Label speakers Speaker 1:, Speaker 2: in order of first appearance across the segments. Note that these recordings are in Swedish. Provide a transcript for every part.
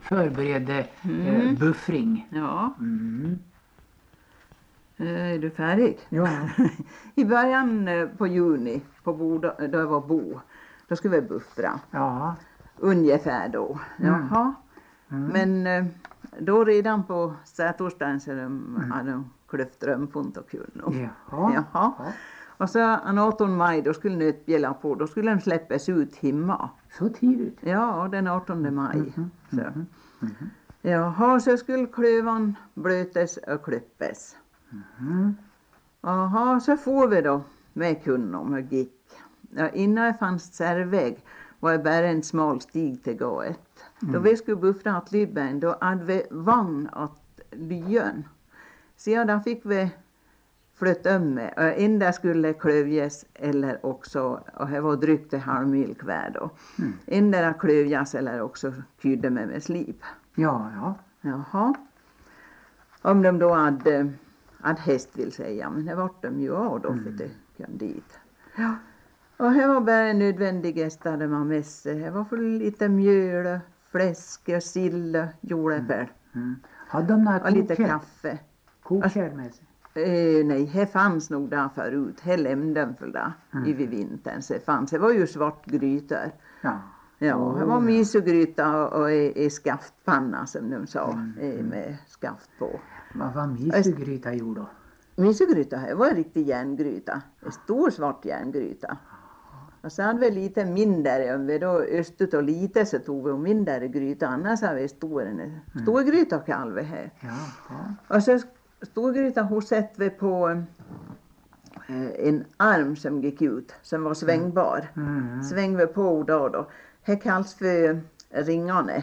Speaker 1: förberedde buffring.
Speaker 2: Ja. Är du färdig?
Speaker 1: Ja.
Speaker 2: I början på juni, då jag var bo, då skulle vi buffra.
Speaker 1: Ja.
Speaker 2: Ungefär då. Jaha. Men då redan på sätorsdagen så hade de klyft römpunt och kul. Jaha. Och så 18 maj då skulle nötbjälla på. Då skulle de släppas ut hemma.
Speaker 1: Så tidigt?
Speaker 2: Ja, den 18 maj. Så. Jaha, så skulle klövan blötes och klippes. Jaha, så får vi då med kunnum och gick. Ja, innan det fanns särväg var det bara en smal stig till gået. Då vi skulle buffra att Lydberg, då hade vi vagn åt Lyon. Så ja, där fick vi flytta med. En där skulle klövjas eller också, och det var drygt en halv mil kvar då. En där klövjas eller också kydde med slip.
Speaker 1: Ja.
Speaker 2: Jaha. Om de då hade häst vill säga, men det var de ju av då för det kom dit. Ja. Och det var bara nödvändigaste hade man med sig. Det var för lite mjöl, fläsk och sill, jordäppel.
Speaker 1: Hade de några
Speaker 2: och lite kaffe.
Speaker 1: Kokkärl med sig?
Speaker 2: Nej, det fanns nog där förut. Det lämnade de för där i vintern. Så det var ju svart grytor. Ja, det var misogryta och i skaftpanna som de sa. Med skaft på.
Speaker 1: Vad var misogryta gjord då?
Speaker 2: Misogryta, det var en riktig järngryta. En stor svart järngryta. Och så hade vi lite mindre, om vi då östet och lite så tog vi mindre gryta. Annars har vi stor gryta kallar vi här. Och så storgryta hosset vi på en arm som gick ut, som var svängbar. Sväng vi på då. Det kallas för ringarna.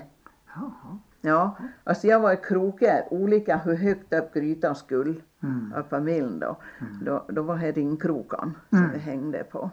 Speaker 2: Ja, alltså jag var i krokar, olika hur högt upp grytan skulle. Upp på milen då. Då var det ringkrokan som vi hängde på.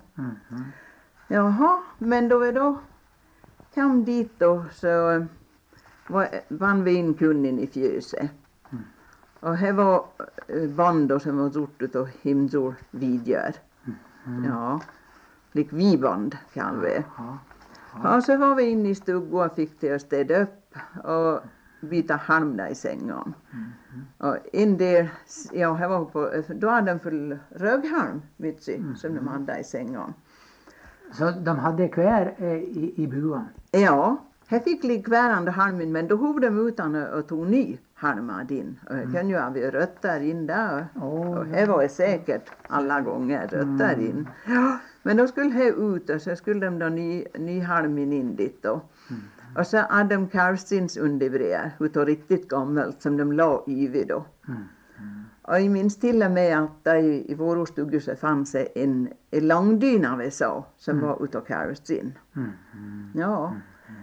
Speaker 2: Jaha, men då vi då kom dit då så vann vi in kunden i fjöset. Och det var band som var gjort utav himsor vidgör. Ja, lik viband kan vi. Och så var vi inne i stugan och fick till att städa upp och byta halm där i sängen. Och en del, ja, det var på, då hade de full röghalm, vet du, som de hade i sängen.
Speaker 1: Så de hade kvar i buan?
Speaker 2: Ja, här fick likvärande halmen, men då hov de utan att tog ny halmad in. Och det kan ju ha vi rötter in där. Och det var säkert alla gånger rötter in. Ja, men då skulle det ut och så skulle de då ny halmen in dit då. Och så hade de kalvstins underbräd utav riktigt gammalt som de la i då. Och jag minns till och med att där i vår stuga så fanns en långdyna vi sa som var utav kalvstin. Ja.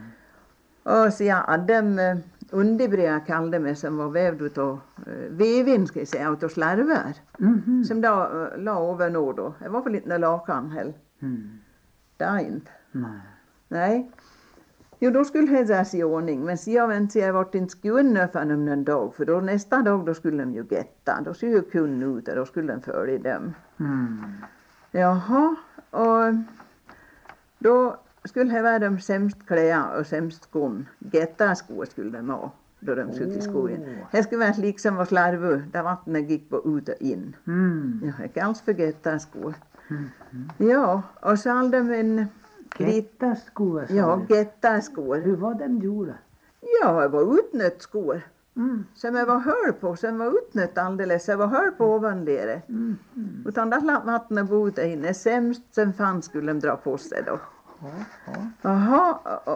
Speaker 2: Och så jag hade underbräd kallade mig som var vävd utav vävin ska jag säga, utav slarver. Som då la över nå då. Det var för lite lakan heller. Det är inte. Nej. Jo, då skulle det sägas i ordning. Men så jag vet jag varit inte skunna för en dag. För då nästa dag då skulle de ju getta. Då skulle ju kunna ut och då skulle de följa dem. Jaha, och då skulle det vara de sämst kläder och sämst skon. Getta-skor skulle de ha då de skulle till skogen. Det skulle vara liksom var slarvu där vattnet gick på ut och in. Ja, det kallas för getta-skor. Ja, och så hade de en
Speaker 1: Getta-skor?
Speaker 2: Ja, getta-skor.
Speaker 1: Hur var de gjorda?
Speaker 2: Ja, det var utnötskor. Som jag var höll på, som var utnött alldeles. Jag var höll på ovanligare. Utan där vattnet på ut och in. Det sämst som fanns skulle de dra på sig då. Jaha,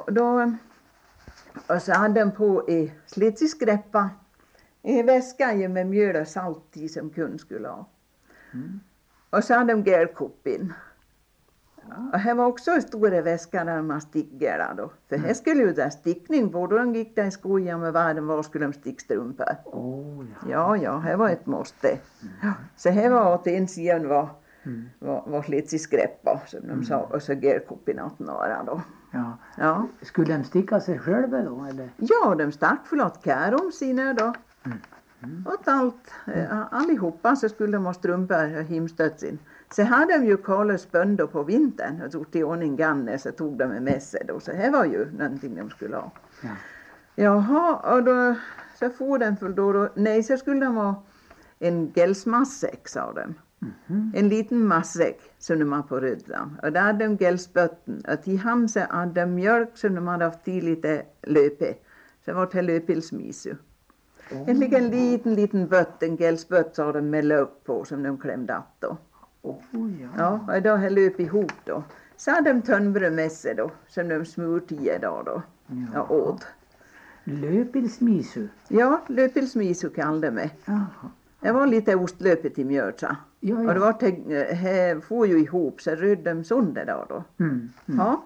Speaker 2: och så hade de på i slitsiskreppa. I väska ju med mjöl och salt i som kund skulle ha. Och så hade de gälkoppin. Och här var också en stor väska där man stickade då. För här skulle ju där stickning på. Då de gick där i skogen med världen var skulle de stickstrumpor. Ja, här var ett måste. Så här var att en sidan var lite i skräppa som de sa. Och så gälkoppin åt några då.
Speaker 1: Ja. Skulle de sticka sig själva då eller?
Speaker 2: Ja, de stack förlåt kärom sina då. Och allt, allihopa så skulle de ha strumpor och himstötsin. Så hade de ju kallat spönder på vintern och gjort i ordning ganne så tog de med sig då. Så här var ju någonting de skulle ha. Jaha, och då så får den för då, nej så skulle de ha en gälsmassäck sa de. En liten massäck som de har på rödlan. Och där hade de gälsbötten. Och till hans hade de mjölk som de hade haft i lite löpe. Så var det löpilsmisu. En liten bött, en gälsbött sa de med löp på som de klämde att då. Ja, och då hade löp ihop då. Så hade de tönnbröd med sig då, som de smurtade då och åt.
Speaker 1: Löpilsmisu?
Speaker 2: Ja, löpilsmisu kallade de mig. Det var lite ostlöpet i mjölsa.
Speaker 1: Ja.
Speaker 2: Och det var det får ju ihop så röd de sönder då. Ja.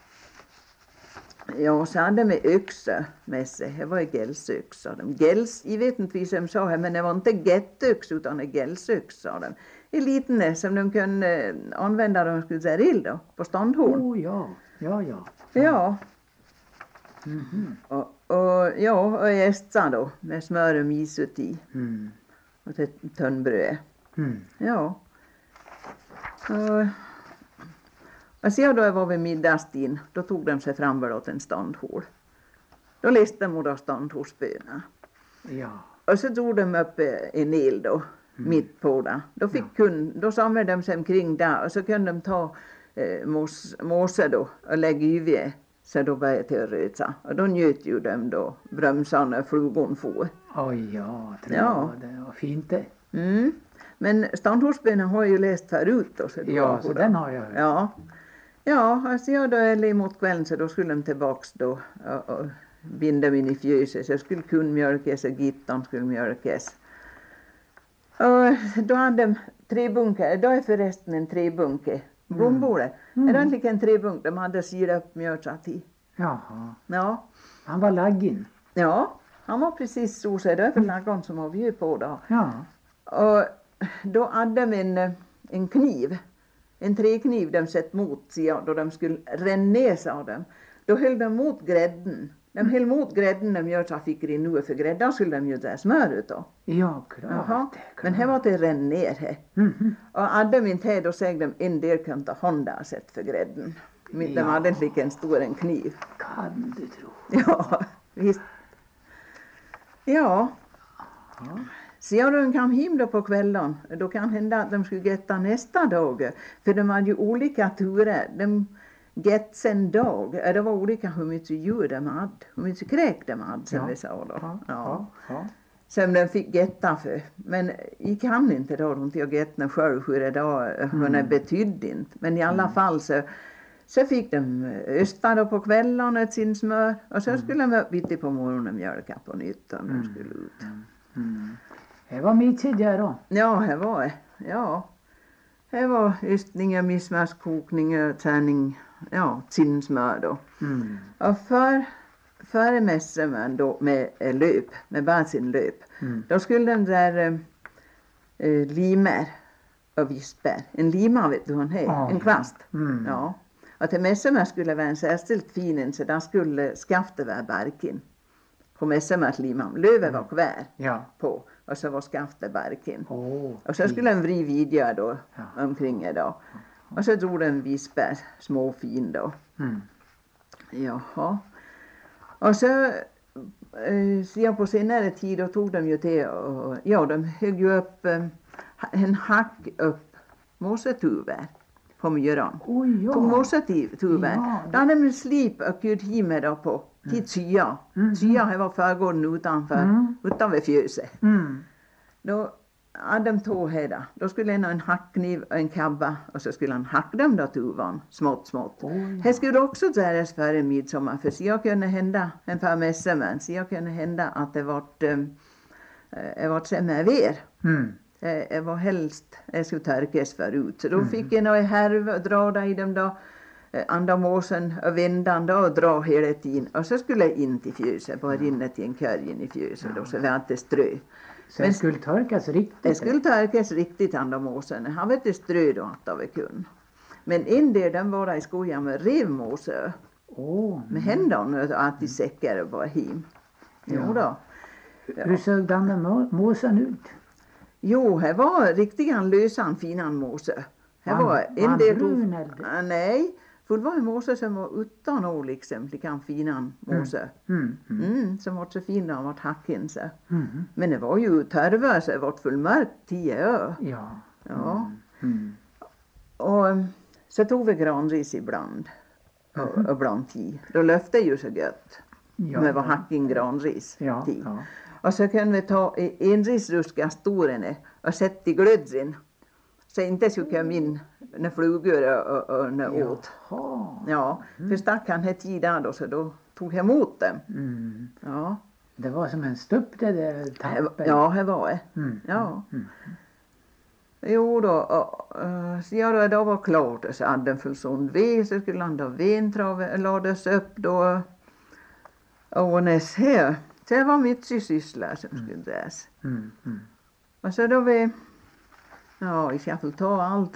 Speaker 2: Ja, så hade de med öxa med sig. Det var ju gälsöxa. Jag vet inte vad de sa här, men det var inte gettöx utan en gälsöxa. En liten som de kunde använda när de skulle säga ill då, på ståndhorn. Ja. Och ästa då, med smör och misut i. Och till tönnbröd. Ja. Och så då jag var vid middagstid, då tog de sig fram åt en ståndhål. Då läste de då ståndhålsböna.
Speaker 1: Ja.
Speaker 2: Och så tog de upp en el då, mitt på det. Då samlade de sig omkring där och så kunde de ta måse då och lägga i så då började till att röta. Och då njöt ju de då brömsarna och flugon få.
Speaker 1: Oj, ja, det var fint det.
Speaker 2: Men ståndhålsböna har jag ju läst förut då.
Speaker 1: Så den har jag hört.
Speaker 2: Ja, alltså jag då är mot kvällen så då skulle de tillbaks då och binda mig in i fjöset. Så jag skulle kunna mjölkas och gittan skulle mjölkas. Och då hade de 3 bunkar, då är förresten en 3-bunke. Blombordet, är det inte en 3-bunk de hade syrat upp mjölsat i.
Speaker 1: Jaha.
Speaker 2: Ja.
Speaker 1: Han var laggin.
Speaker 2: Ja, han var precis så det är för laggon som har vi på då.
Speaker 1: Ja.
Speaker 2: Och då hade de en kniv. En träkniv de sett mot sig då de skulle rennesa av dem. Då höll de mot grädden. De höll mot grädden de gör så fick det nu för grädden skulle de ju där smör ut då.
Speaker 1: Ja, klart.
Speaker 2: Men här var det renn ner här. Och hade de inte då säg de en del kan ta honda sett för grädden. De hade inte lika en stor en kniv.
Speaker 1: Kan du tro.
Speaker 2: Ja, visst. Ja. Så jag då kom hem då på kvällen, då kan hända att de skulle getta nästa dag. För de hade ju olika turer. De gett sen dag. Det var olika hur mycket djur de hade. Hur mycket kräk de hade som vi sa då. Ja. Som de fick getta för. Men jag kan inte då inte jag getta själv hur det då hur det betydde inte. Men i alla fall så fick de östa då på kvällen ett sin smör. Och så skulle de upp bitti på morgonen och mjölka på nytt om de skulle ut.
Speaker 1: Det var mycket där då.
Speaker 2: Ja, det var det. Ja. Det var ystningar, missmärskokning, tärning, sinnsmör då. Och före mässan då med löp, med bara sin löp. Då skulle den där limer och visper. En lima vet du hon är, en kvast. Ja. Och till mässan skulle vara en särskilt fin så där skulle skaftet vara barken. På mässan liman. Lövet var kvar på. Och så var skaftet barken. Och så skulle den vri vidja då omkring det då. Och så drog den visper små fin då. Jaha. Och så på senare tid då tog de ju till och de högg ju upp en hack upp mosetuver på myran. Tog mosetuver. Då hade de slip och gud himmel då på till Tya. Tya här var förgården utanför fjöset. Då hade de två här. Då skulle en ha en hackkniv och en kabba och så skulle han hacka dem då tuvan smått. Här skulle också göras före midsommar för så jag kunde hända en par mässamän så jag kunde hända att det var sämre ver. Det var helst jag skulle törkas förut så då fick jag några härv och dra där i dem då andra måsen och vändan då och dra hela tiden och så skulle jag in till fjöset bara rinna till en körj in i fjöset då så var det strö.
Speaker 1: Så det skulle törkas riktigt?
Speaker 2: Det skulle törkas riktigt andra måsen. Han vet det strö då att vi kunde. Men en del den var där i skogen med revmåse. Med händerna att i säckar och bara hem. Jo då.
Speaker 1: Hur såg den där måsen ut?
Speaker 2: Jo, här var riktigt lösan finan måse. Här var en del
Speaker 1: brun eller?
Speaker 2: Nej, För det var en måse som var utan år liksom, lika finan måse. Som var så fin när han var hacken så. Men det var ju törva så det var fullmörkt 10 år. Ja. Och så tog vi granris ibland. Och bland 10. Då löfte ju så gött. Med var hacken granris. Och så kunde vi ta en risruska storene och sätta i glödsin. Så inte skulle komma in när flugor och när åt. Ja, för stack han här tiden då så då tog jag emot dem. Ja.
Speaker 1: Det var som en stupp det där tappen.
Speaker 2: Ja, det var det. Ja. Jo då, så jag då var klart så hade den full sån ved så skulle landa ventrav lades upp då. Och näs här. Så det var mitt syssla som skulle dras. Och så då vi jag ska få ta allt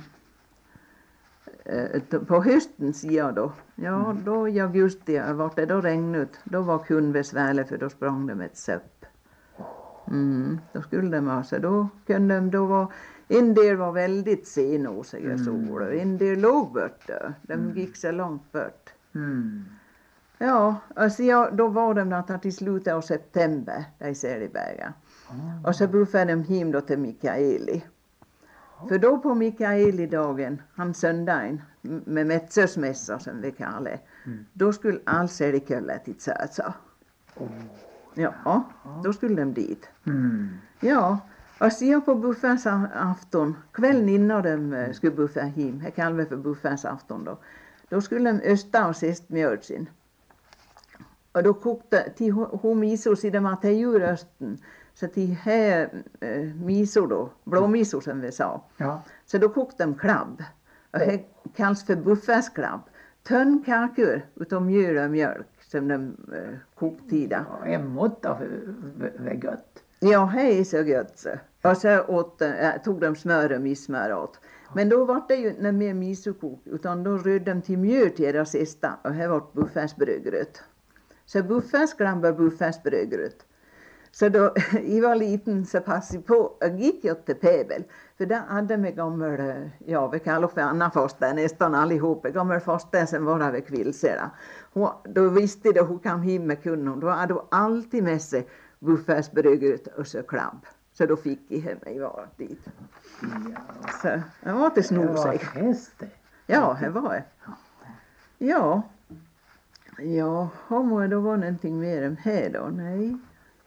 Speaker 2: på hösten sida då. Ja, då i augusti var det då regnat. Då var kun besvärligt för då sprang de ett söpp. Då skulle de ha så då kunde de då var en del var väldigt senosiga sol och en del låg bort. De gick så långt bort. Ja, alltså då var de där till slutet av september där i Säriberga. Och så buffade de hem då till Mikaeli. För då på Mikaeli-dagen, han söndagen, med Metsösmässa som vi kallar det, då skulle all Särikölle till Sötsa. Ja, då skulle de dit. Ja, och så på buffens afton, kvällen innan de skulle buffa hem, jag kallar det för buffens afton då, då skulle de östa och sist mjölksin. Och då kokte till hon misor så de hade djurösten. Så till här misor då, blåmisor som vi sa. Så då kokte de klabb. Och det kallas för buffärsklabb. Tönnkakor utav mjöl och mjölk som de koktida.
Speaker 1: En måtta var gött.
Speaker 2: Ja, det är så gött så. Och så tog de smör och missmör åt. Men då var det ju inte mer misokok utan då rödde de till mjöl till det sista. Och här var buffärsbrödgröt. Så buffärsklabb och buffärsbrödgröt. Så då jag var liten så passade på och gick jag till Pebel. För där hade vi gammal, vi kallar för Anna Foster nästan allihop. Gammal Foster som var där vid Kvilsera. Då visste det hon kom hem med kunden. Då hade hon alltid med sig buffärsbrödgröt och så klabb. Så då fick jag hem mig var dit. Så det var till snosig.
Speaker 1: Det var häste.
Speaker 2: Ja, det var det. Ja. Ja, då var någonting mer än här då, nej.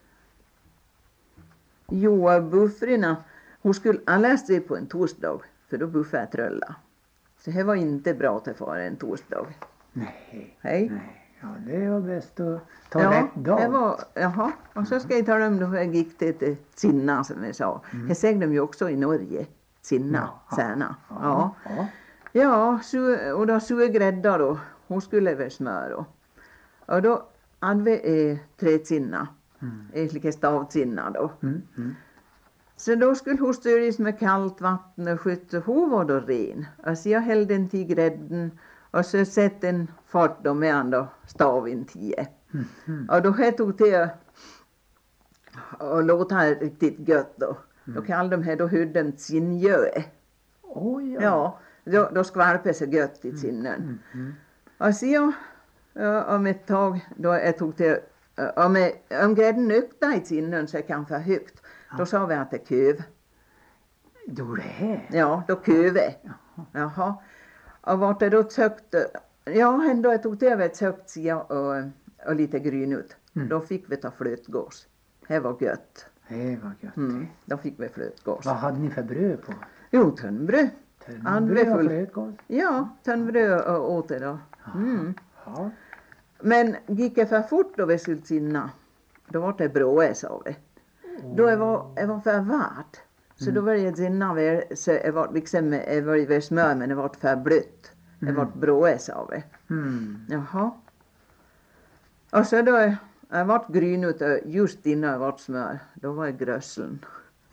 Speaker 2: Jo, buffrarna, hon skulle läst det på en torsdag, för då buffade jag trölla. Så det var inte bra till fara en torsdag.
Speaker 1: Nej.
Speaker 2: Hej.
Speaker 1: Ja, det var bäst att ta rätt dag.
Speaker 2: Det var, och så ska jag tala om då jag gick till Sinna som jag sa. Det säger de ju också i Norge, Sinna, Särna. Ja, och då suger grädda då, hon skulle väl smör då. Och då hade vi trädsinna, lika stavsinna då. Så då skulle hon störas med kallt vatten och sköt hon var då ren. Och så jag hällde den till grädden och så sätt en fart då med han då stavin 10. Och då här tog till och låta här riktigt gött då. Då kallade de här då hudden sinjöe. Ja, då skvalpade så gött i sinnen. Och så jag om ett tag då jag tog till om grädden ökta i sinnen så kan för högt. Då sa vi att det köv.
Speaker 1: Då det här?
Speaker 2: Ja, då köve. Jaha. Och vart det då högt, ändå jag tog till ett högt sida och lite gryn ut. Då fick vi ta flötgås. Det var gött.
Speaker 1: Det var gött.
Speaker 2: Då fick vi flötgås.
Speaker 1: Vad hade ni för bröd på?
Speaker 2: Jo, tunnbröd.
Speaker 1: Tunnbröd och flötgås?
Speaker 2: Ja, tunnbröd och åt det då. Ja. Men gick det för fort då vi skulle sinna, då var det brås av det. Då jag var för vart. Så då var det sinna så jag var liksom jag var i smör men det var för blött. Det var brås av det. Jaha. Och så då jag var gryn ut just innan jag var smör. Då var jag grösseln.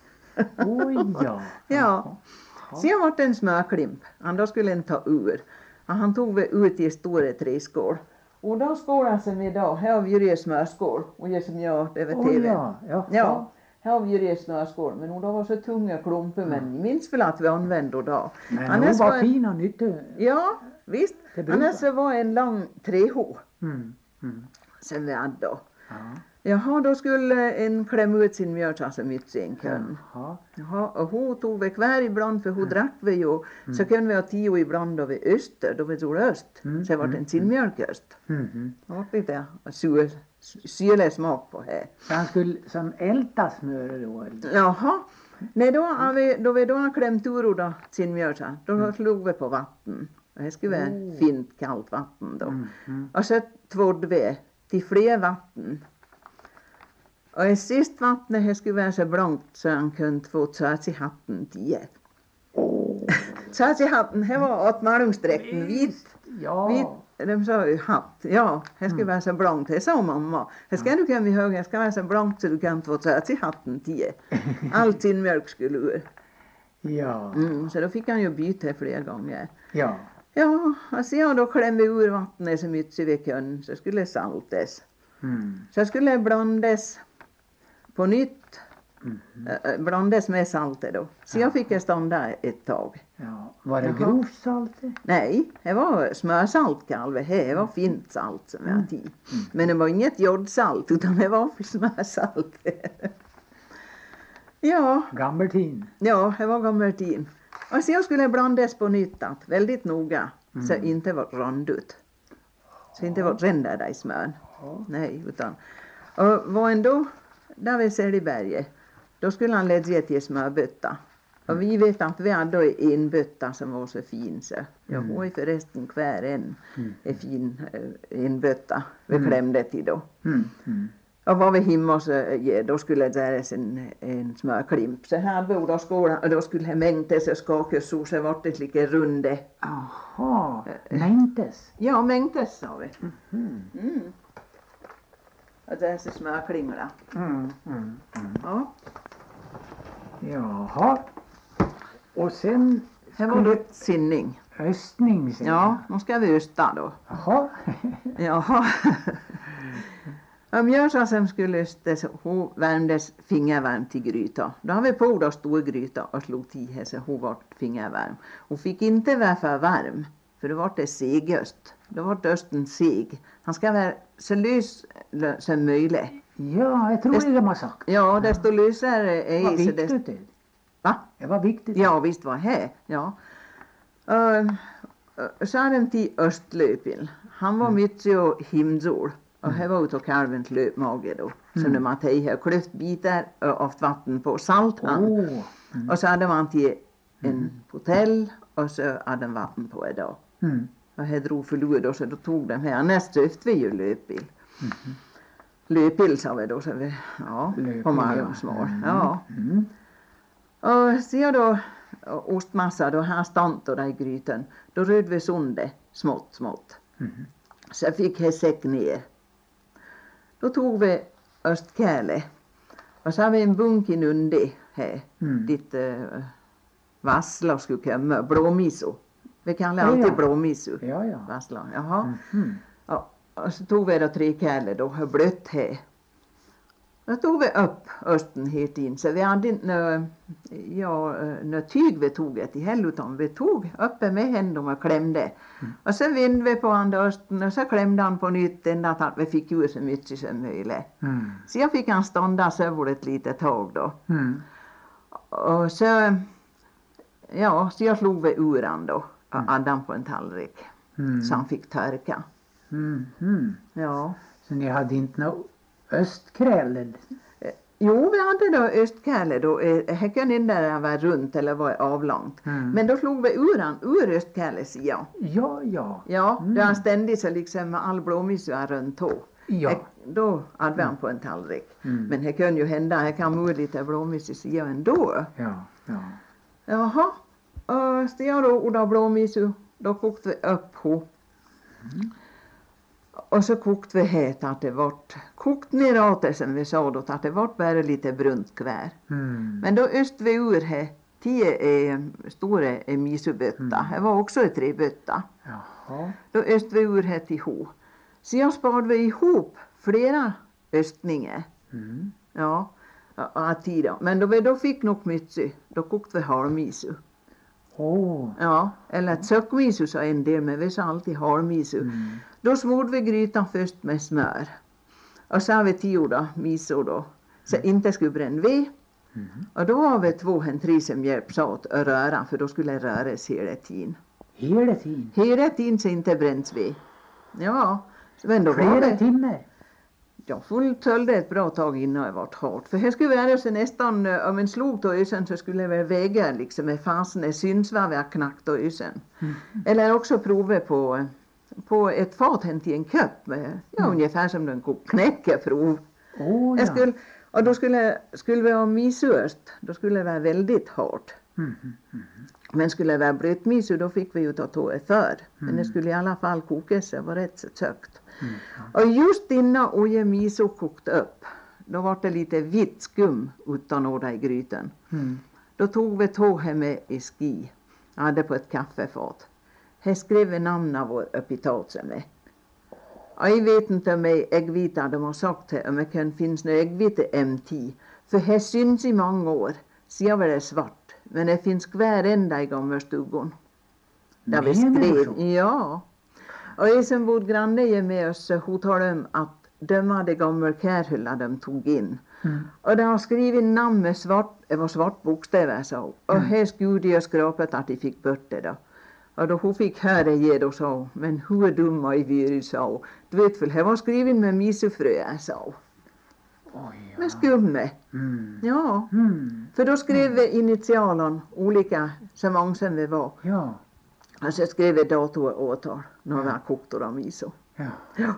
Speaker 2: Ja. Så jag var en smörklimp. Då skulle han ta ur. Och han tog vi ut i stora träskål. Och då skålar som idag, här har vi ju smörskål. Och det som jag över tv.
Speaker 1: Ja.
Speaker 2: Här har vi ju det smörskål, men hon var så tunga klumpar, men jag minns väl att vi använde då.
Speaker 1: Men hon var fin och nyttig.
Speaker 2: Ja, visst. Annars så var en lång trähå. Sen vi hade då.
Speaker 1: Ja.
Speaker 2: Jaha, då skulle en klämma ut sin mjölk så mycket i en kön. Jaha, och hon tog vi kvar ibland, för hon drack vi ju. Så kunde vi ha 10 ibland då vi öster, då vi tog öst. Så det var en sin mjölköst. Det var lite syrlig smak på det.
Speaker 1: Så han skulle som älta smör då?
Speaker 2: Jaha. Nej, då vi har klämt ur då sin mjölk, då slog vi på vatten. Och det skulle vara fint kallt vatten då. Och så tvådde vi till fler vatten. Och i sist vattnet det skulle vara så blankt så han kunde få tsats i hatten 10. Tsats i hatten, det var åt malungsdräkten vit.
Speaker 1: Ja.
Speaker 2: De sa ju hatt. Ja, det skulle vara så blankt. Det sa mamma. Det ska du kunna ihåg. Det ska vara så blankt så du kan få tsats i hatten 10. Allt sin mjölk skulle ur.
Speaker 1: Ja.
Speaker 2: Så då fick han ju byta flera gånger.
Speaker 1: Ja.
Speaker 2: Ja, och sen då klämde vi ur vattnet så mycket vi kunde. Så skulle det saltas. Så skulle det blandas på nytt. Blandas med saltet då. Så jag fick stånda ett tag.
Speaker 1: Ja. Var det grovt salt?
Speaker 2: Nej, det var smörsalt kalve. Det var fint salt som jag hade. Men det var inget jordsalt utan det var för smörsalt. Ja.
Speaker 1: Gammeltin.
Speaker 2: Ja, det var gammeltin. Och så jag skulle blandas på nytt väldigt noga. Så inte var randigt. Så inte var ränder där i smön. Nej, utan. Och var ändå där vid Säljeberget. Då skulle han lägga till smörbötta. Och vi vet att vi hade en bötta som var så fin så. Jag har ju förresten kvar en fin en bötta. Vi klämde till då. Och var vi hemma så då skulle det göras en smörklimp. Så här borde skolan och då skulle det mängtes och skakas så det var det lika runde.
Speaker 1: Jaha, mängtes?
Speaker 2: Ja, mängtes sa vi. Och det är så smörklingla. Ja.
Speaker 1: Jaha. Och sen
Speaker 2: här var det sinning.
Speaker 1: Östning sen.
Speaker 2: Ja, nu ska vi östa då.
Speaker 1: Jaha.
Speaker 2: Jaha. Om jag sa som skulle östas, hon värmdes fingervärm till gryta. Då har vi på då stor gryta och slog till här så hon var fingervärm. Hon fick inte vara för varm, för det var det segöst. Då var det östen seg. Han ska vara så lös som möjligt.
Speaker 1: Ja, jag tror det de har sagt.
Speaker 2: Ja, desto lösare är
Speaker 1: det. Var viktigt det.
Speaker 2: Va?
Speaker 1: Det var viktigt.
Speaker 2: Ja, visst var det. Ja. Så hade de till Östlöpil. Han var mycket himsol. Och här var utav kalvens löpmage då. Så när man tar klyftbitar och haft vatten på salt och så hade man till en potell och så hade man vatten på det då. Och här drog förlor då så då tog de här. Näst söfte vi ju löpil. Löpil sa vi då så vi, ja, på malmsmål. Ja. Och så då ostmassa då här stant då där i grytan. Då röd vi sundet smått. Så fick jag säck ner. Då tog vi östkäle. Och så har vi en bunk inundi här. Dit vassla skulle komma. Blåmiso. Vi kallar alltid blåmiso.
Speaker 1: Ja.
Speaker 2: Vassla. Jaha. Och så tog vi då 3 käle då. Och blött här. Då tog vi upp östen helt in. Så vi hade inte några tyg vi tog det i heller. Utan vi tog uppe med händerna och klämde. Och så vände vi på andra östen. Och så klämde han på nytt. Ända att vi fick ju så mycket som möjligt. Så jag fick han stånda så över ett litet tag då. Och så. Ja, så jag slog vi ur han då. Och hade han på en tallrik. Så han fick törka. Ja.
Speaker 1: Så ni hade inte något östkräl?
Speaker 2: Jo, vi hade då östkäle då. Här kunde inte där vara runt eller vara avlångt. Men då slog vi ur östkäles ja.
Speaker 1: Ja.
Speaker 2: Ja, då han ständigt så liksom all blåmisua runt tå.
Speaker 1: Ja.
Speaker 2: Då hade vi han på en tallrik. Men det kan ju hända, här kan man lite blåmis i sidan ändå.
Speaker 1: Ja.
Speaker 2: Jaha, och så jag då odda blåmisu, då kokte vi upp ho. Och så kokte vi het att det vart kokt ner åt det som vi sa då, att det vart bara lite brunt kvar. Men då öste vi ur här 10 stora misubötta. Det var också ett 3-bötta.
Speaker 1: Jaha.
Speaker 2: Då öste vi ur här till ho. Så jag sparade vi ihop flera östningar. Ja. tiden. Men då vi då fick nog mycket, då kokte vi halvmisu. Ja, eller ett sökmisu sa en del, men vi sa alltid halvmisu. Då smorde vi grytan först med smör. Och så har vi 10 då, miso då. Så inte skulle bränna ved. Och då har vi 2-3 som hjälps åt att röra, för då skulle det röras hela tiden.
Speaker 1: Hela tiden?
Speaker 2: Hela tiden så inte bränns ved. Ja, men då var
Speaker 1: Flera
Speaker 2: det...
Speaker 1: timmar?
Speaker 2: Jag följde ett bra tag innan jag var hårt. För här skulle vara så nästan, om en slog till ösen så skulle det vara väga liksom med fasen är syns vad vi har knackt till ösen. Eller också prova på ett fat hänt i en kopp med, ungefär som den knäckeprov. Och då skulle vi ha misöst, då skulle det vara väldigt hårt. Men skulle det vara blötmisu då fick vi ju ta det för. Men det skulle i alla fall koka sig, var rätt så sökt. Och just innan oje miso kokte upp, då var det lite vitt skum utan åda i grytan. Då tog vi tåg med i ski. Jag hade på ett kaffefat. Här skrev vi namnen vår upp i tatsen med. Och jag vet inte om äggvita de har sagt det, om det kan finnas några äggvita MT. För här syns i många år. Ser var det svart. Men det finns kvar ända i gamla stugan. Där vi skrev. Ja. Och jag som bodde granne med oss, hon talade om att de hade gamla kärhullar de tog in. Och de har skrivit namn med svart bokstäver så. Och här skulle de ha skrapat att de fick bort det då. Och då hon fick höra ge då så. Men hur är dumma i virus så. Du vet väl, här var skrivit med misufröer så. Med skumme. Ja. För då skrev vi initialen olika så många som vi var.
Speaker 1: Ja.
Speaker 2: Och så skrev vi dator och årtal när vi har kokt och miso. Ja.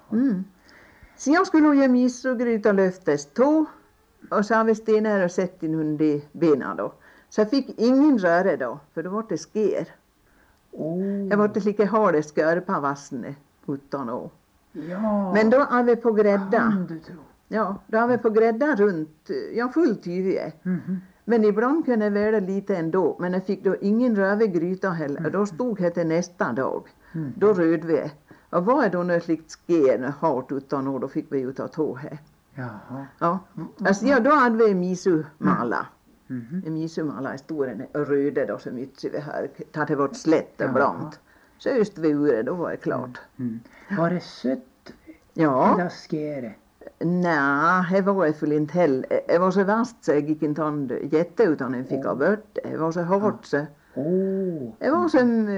Speaker 2: Så jag skulle ge misogryta löftes tå. Och så har vi stenar och sett in under benen då. Så jag fick ingen röra då. För då var det sker. Jag var det lika hårda skör på vassen utan å.
Speaker 1: Ja.
Speaker 2: Men då har vi på grädda.
Speaker 1: Kan du tro?
Speaker 2: Ja, då har vi på grädda runt. Ja, fullt tydligt. Men ibland kunde det vara lite ändå. Men jag fick då ingen röve gryta heller. Och då stod det till nästa dag. Då röd vi. Och vad är då något slikt sken hårt utan och då fick vi ju ta tå här.
Speaker 1: Jaha.
Speaker 2: Ja. Alltså ja, då hade vi misumala. En misumala i storen och röda då så mycket vi här. Tade vårt slätt och blant. Så just vid uret då var det klart.
Speaker 1: Var det sött?
Speaker 2: Ja.
Speaker 1: Eller skere?
Speaker 2: Nej, det var jag för inte heller. Det var så värst så jag gick inte an jätte utan jag fick av bort. Det var så hårt så. Det var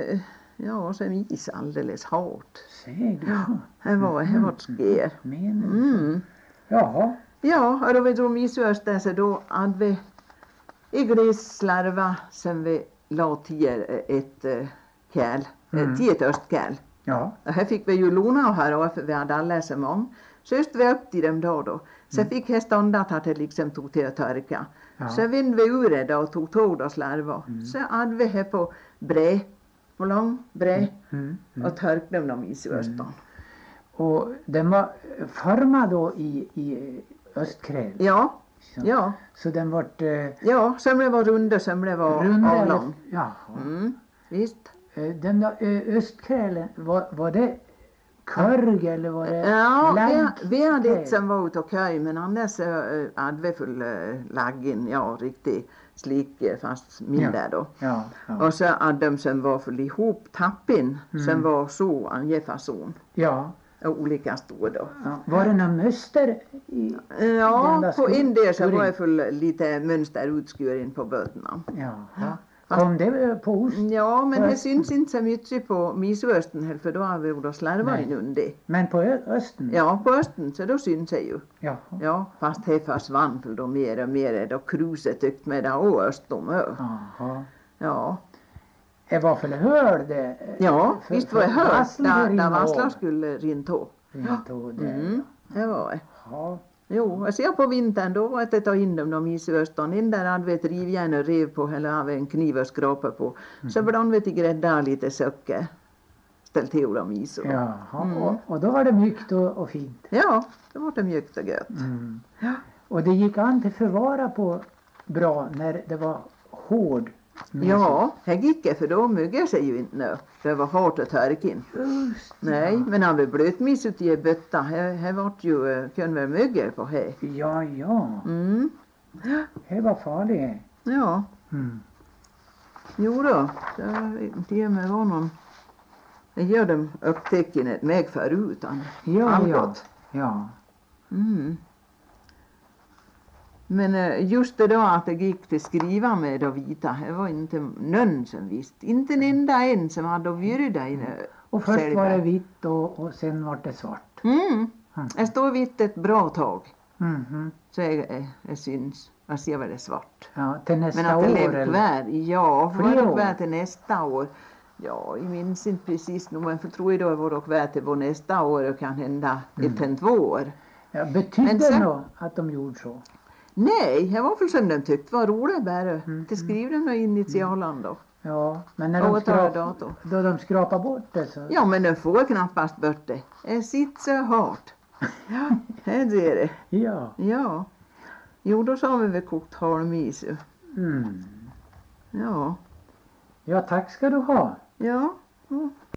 Speaker 2: som is alldeles hårt.
Speaker 1: Säg du.
Speaker 2: Det var sker.
Speaker 1: Jaha.
Speaker 2: Ja, och då vi drog misöst där så då hade vi i glisslarva som vi la till ett kärl. Till ett östkärl.
Speaker 1: Ja.
Speaker 2: Och här fick vi ju låna av här och för vi hade alla så många. Så just vi upp till dem då. Så fick jag ståndat att det liksom tog till att törka. Så vände vi ur det då och tog tåg och slarva. Så hade vi här på brä. På lång brä. Och törkade dem i söstan.
Speaker 1: Och den var formad då i östkräl?
Speaker 2: Ja.
Speaker 1: Så,
Speaker 2: ja.
Speaker 1: Så den var...
Speaker 2: Ja, somliga var runda, somliga var avlång.
Speaker 1: Ja.
Speaker 2: Visst.
Speaker 1: Den där östkrälen, var det körg eller var det
Speaker 2: ja, vi hade ett som var ute och köj, men annars hade vi full laggen, ja riktigt slik fast mindre då.
Speaker 1: Ja.
Speaker 2: Och så hade de som var full ihop tappin som var så angefason.
Speaker 1: Ja.
Speaker 2: Och olika stor då.
Speaker 1: Ja. Var det någon mönster i
Speaker 2: ja, på en del så var det full lite mönster utskuren på böterna.
Speaker 1: Ja. Kom det på ost?
Speaker 2: Ja, men det syns inte så mycket på misösten heller, för då har vi då slarvat inunder.
Speaker 1: Men på östen?
Speaker 2: Ja, på östen, så då syns det ju.
Speaker 1: Jaha.
Speaker 2: Ja, fast det försvann för då mer och mer, då kruset tyckt med det och östom.
Speaker 1: Jaha.
Speaker 2: Ja.
Speaker 1: Det var för hörd det?
Speaker 2: Ja, visst var det hörd. Där vasslar skulle rinta. Det var det.
Speaker 1: Ja.
Speaker 2: Jo, jag ser på vintern då var det att ta in dem i isöstan. In där hade vi ett rivjärn och rev på eller hade en kniv och skrapa på. Så bland vi till grädda lite söcker. Ställt till dem i så.
Speaker 1: Jaha, och då var det mjukt och fint.
Speaker 2: Ja, då var det mjukt och gött.
Speaker 1: Ja. Och det gick an till förvara på bra när det var hård.
Speaker 2: Ja, här gick det för då myggar sig ju inte nu. Det var hårt att törka in. Nej, men han var blötmisut i bötta. Här var ju kunde väl myggar på här.
Speaker 1: Ja. Det var farligt.
Speaker 2: Ja.
Speaker 1: Mm.
Speaker 2: Jo då, det med var någon. Jag gör dem upptäcken ett meg förut.
Speaker 1: Ja.
Speaker 2: Mm. Men just det då att det gick till skriva med och vita, det var inte någon som visste. Inte en enda en som hade varit där inne.
Speaker 1: Och först var det vitt och sen var det svart.
Speaker 2: Jag står vitt ett bra tag.
Speaker 1: Mm.
Speaker 2: Så jag syns. Jag ser vad det är svart.
Speaker 1: Ja, till nästa
Speaker 2: men att det
Speaker 1: år
Speaker 2: lever kvar, ja, för
Speaker 1: flera
Speaker 2: det
Speaker 1: år
Speaker 2: kvar till nästa år. Ja, jag minns inte precis nu, men jag tror jag då var det kvar till vår nästa år och kan hända ett än 2 år.
Speaker 1: Ja, betyder det nog att de gjorde så?
Speaker 2: Nej, jag var för som de tyckte var roligt bara. Det skrev de nog initialen då.
Speaker 1: Ja, men när då de skrapar bort det så...
Speaker 2: Ja, men de får knappast bort det. Jag sitter så hårt. Ja, här ser det.
Speaker 1: Ja.
Speaker 2: Ja. Jo, då sa vi väl kokt halmis.
Speaker 1: Mm.
Speaker 2: Ja.
Speaker 1: Ja, tack ska du ha.
Speaker 2: Ja.